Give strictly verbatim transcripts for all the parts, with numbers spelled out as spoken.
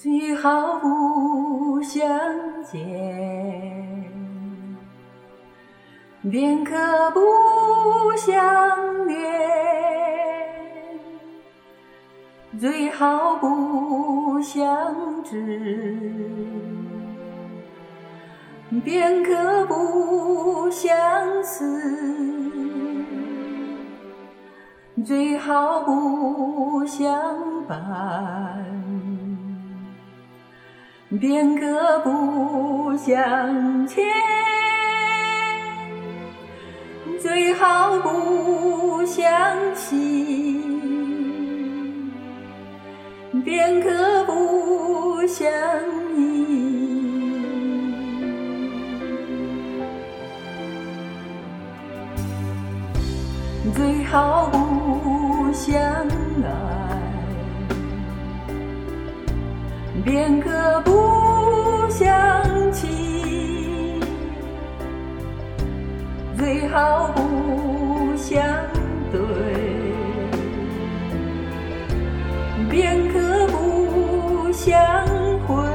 最好不相见，便可不相恋；最好不相知，便可不相思；最好不相伴，便可不相欠；最好不相欺，便可不相依；最好不相爱，便可不相弃；最好不相对，便可不相会；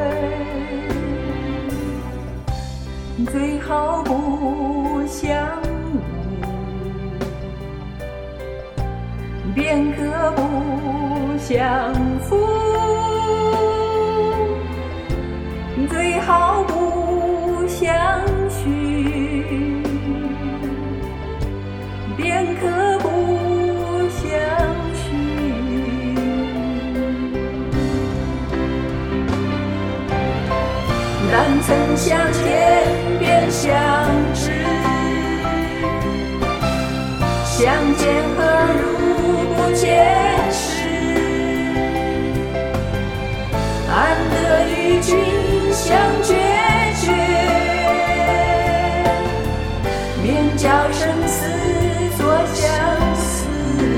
最好不相误，便可不相负；最好不相许，便可不相许。但曾相见便相知，相见何如不见时？安得与君相决绝，免教生死作相思。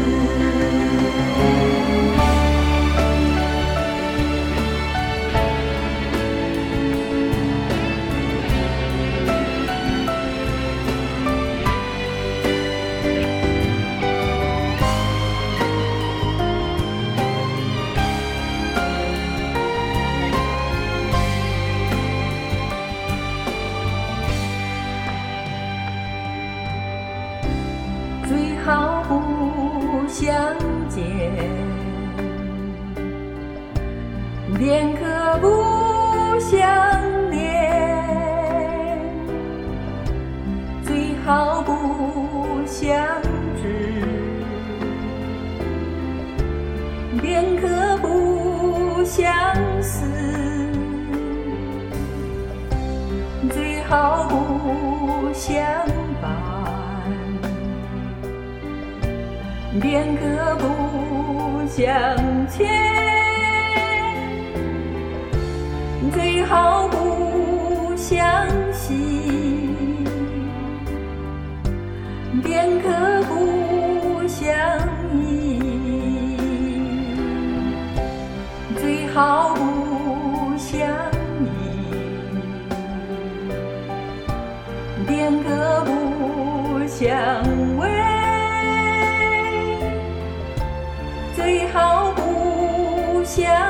最好不相见，便可不相恋；最好不相知，便可不相思；最好不相伴，便可不相欠；最好不相惜，便可不相依；最好不相依，便可不相偎；最好不相